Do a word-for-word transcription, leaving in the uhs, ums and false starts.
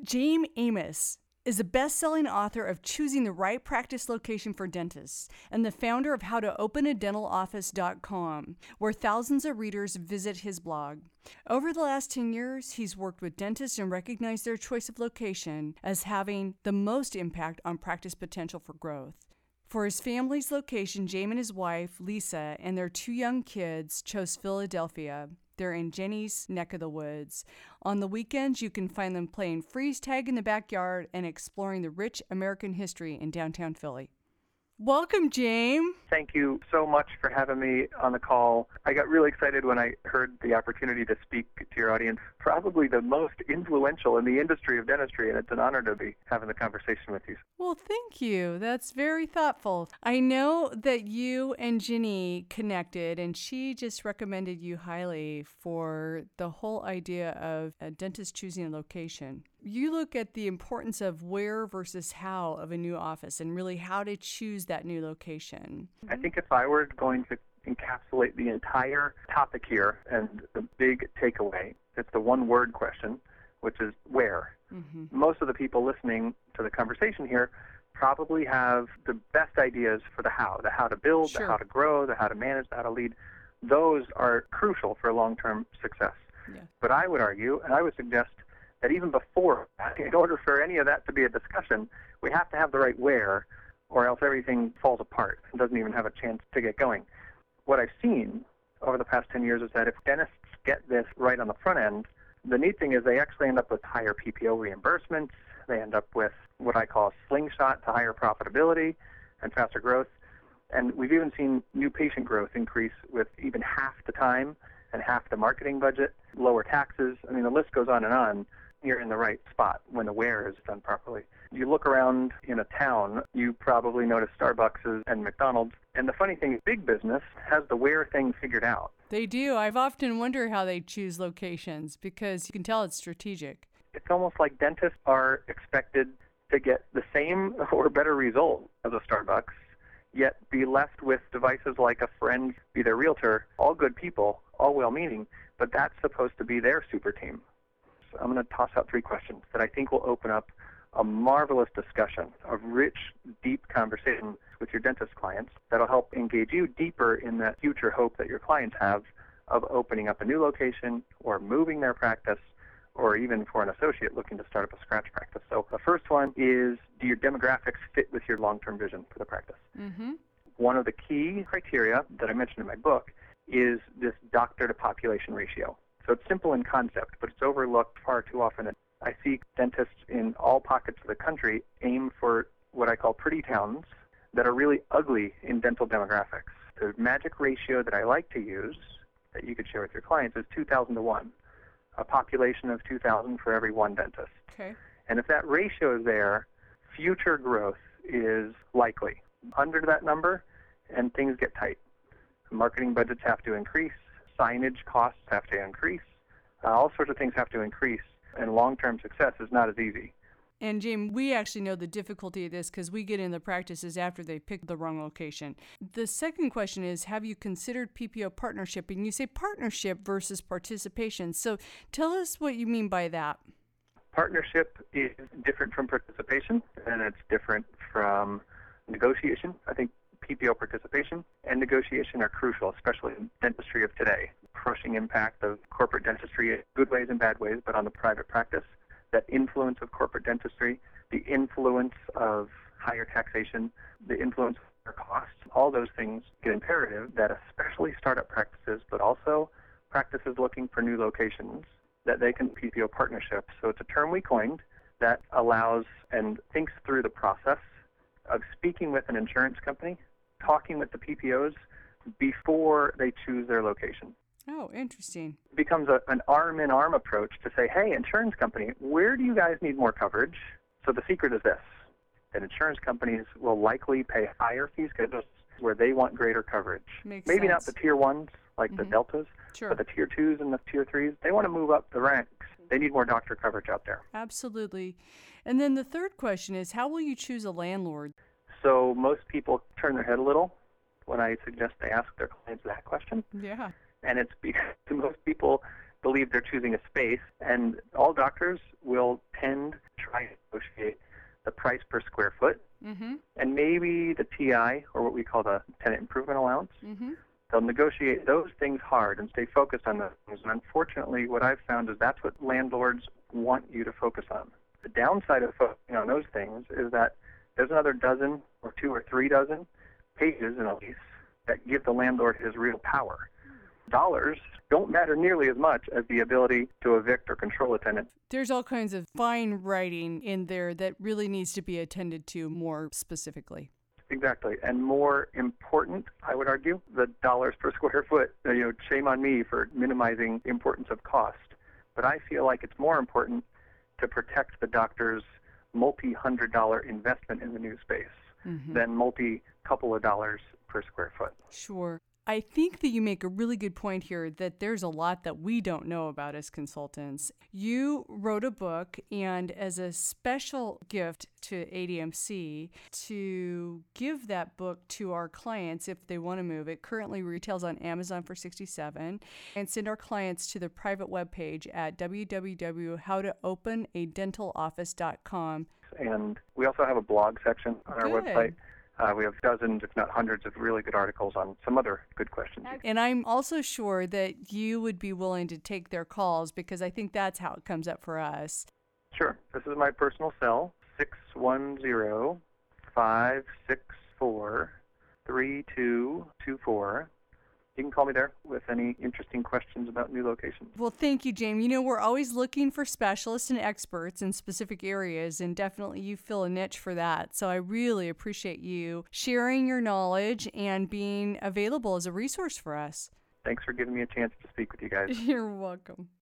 James Amos is a best-selling author of Choosing the Right Practice Location for Dentists and the founder of how to open a dental office dot com, where thousands of readers visit his blog. Over the last ten years, he's worked with dentists and recognized their choice of location as having the most impact on practice potential for growth. For his family's location, James and his wife, Lisa, and their two young kids chose Philadelphia. They're in Jenny's neck of the woods. On the weekends, you can find them playing freeze tag in the backyard and exploring the rich American history in downtown Philly. Welcome, James. Thank you so much for having me on the call. I got really excited when I heard the opportunity to speak to your audience, probably the most influential in the industry of dentistry, and it's an honor to be having the conversation with you. Well, thank you. That's very thoughtful. I know that you and Jenny connected, and she just recommended you highly for the whole idea of a dentist choosing a location. You look at the importance of where versus how of a new office and really how to choose that new location. I think if I were going to encapsulate the entire topic here and the big takeaway, it's the one-word question, which is where. Mm-hmm. Most of the people listening to the conversation here probably have the best ideas for the how, the how to build, Sure. the how to grow, the how to manage, the how to lead. Those are crucial for long-term success. Yeah. But I would argue, and I would suggest, that even before that, in order for any of that to be a discussion, we have to have the right where, or else everything falls apart and doesn't even have a chance to get going. What I've seen over the past ten years is that if dentists get this right on the front end, the neat thing is they actually end up with higher P P O reimbursements. They end up with what I call a slingshot to higher profitability and faster growth. And we've even seen new patient growth increase with even half the time and half the marketing budget, lower taxes. I mean, the list goes on and on. You're in the right spot when the where is done properly. You look around in a town, you probably notice Starbucks and McDonald's. And the funny thing is, big business has the where thing figured out. They do. I've often wondered how they choose locations because you can tell it's strategic. It's almost like dentists are expected to get the same or better result as a Starbucks, yet be left with devices like a friend, be their realtor, all good people, all well-meaning, but that's supposed to be their super team. So I'm going to toss out three questions that I think will open up a marvelous discussion, a rich, deep conversation with your dentist clients that'll help engage you deeper in that future hope that your clients have of opening up a new location or moving their practice, or even for an associate looking to start up a scratch practice. So the first one is, do your demographics fit with your long-term vision for the practice? Mm-hmm. One of the key criteria that I mentioned in my book is this doctor-to-population ratio. So it's simple in concept, but it's overlooked far too often. I see dentists in all pockets of the country aim for what I call pretty towns that are really ugly in dental demographics. The magic ratio that I like to use, that you could share with your clients, is two thousand to one, a population of two thousand for every one dentist. Okay. And if that ratio is there, future growth is likely. Under that number, and things get tight. Marketing budgets have to increase, signage costs have to increase, uh, all sorts of things have to increase, and long-term success is not as easy. And Jim, we actually know the difficulty of this because we get in the practices after they pick the wrong location. The second question is, have you considered P P O partnership? And you say partnership versus participation. So tell us what you mean by that. Partnership is different from participation, and it's different from negotiation. I think P P O participation and negotiation are crucial, especially in dentistry of today. Crushing impact of corporate dentistry in good ways and bad ways, but on the private practice. That influence of corporate dentistry, the influence of higher taxation, the influence of higher costs, all those things get imperative that especially startup practices, but also practices looking for new locations, that they can P P O partnerships. So it's a term we coined that allows and thinks through the process of speaking with an insurance company, talking with the P P Os before they choose their location. Oh, interesting. It becomes a, an arm-in-arm approach to say, hey, insurance company, where do you guys need more coverage? So the secret is this, that insurance companies will likely pay higher fee schedules where they want greater coverage. Makes Maybe sense. not the tier ones, like Mm-hmm. the deltas, Sure. but the tier twos and the tier threes, they want to move up the ranks. They need more doctor coverage out there. Absolutely. And then the third question is, how will you choose a landlord? So most people turn their head a little when I suggest they ask their clients that question. Yeah. And it's because most people believe they're choosing a space, and all doctors will tend to T I, or what we call the tenant improvement allowance. Mm-hmm. They'll negotiate those things hard and stay focused on those things. And unfortunately, what I've found is that's what landlords want you to focus on. The downside of focusing on those things is that there's another dozen or two or three dozen pages in a lease that give the landlord his real power. Dollars don't matter nearly as much as the ability to evict or control a tenant. There's all kinds of fine writing in there that really needs to be attended to more specifically. Exactly. And more important, I would argue, the dollars per square foot. You know, shame on me for minimizing the importance of cost. But I feel like it's more important to protect the doctor's multi-hundred dollar investment in the new space mm-hmm. than multi-couple of dollars per square foot. Sure. I think that you make a really good point here that there's a lot that we don't know about as consultants. You wrote a book, and as a special gift to A D M C, to give that book to our clients if they want to move, it currently retails on Amazon for sixty-seven dollars, and send our clients to the private webpage at w w w dot how to open a dental office dot com. And we also have a blog section on our Good. website. Uh, we have dozens, if not hundreds, of really good articles on some other good questions. And I'm also sure that you would be willing to take their calls, because I think that's how it comes up for us. Sure. This is my personal cell, six one zero, five six four, three two two four. You can call me there with any interesting questions about new locations. Well, thank you, James. You know, we're always looking for specialists and experts in specific areas, and definitely you fill a niche for that. So I really appreciate you sharing your knowledge and being available as a resource for us. Thanks for giving me a chance to speak with you guys. You're welcome.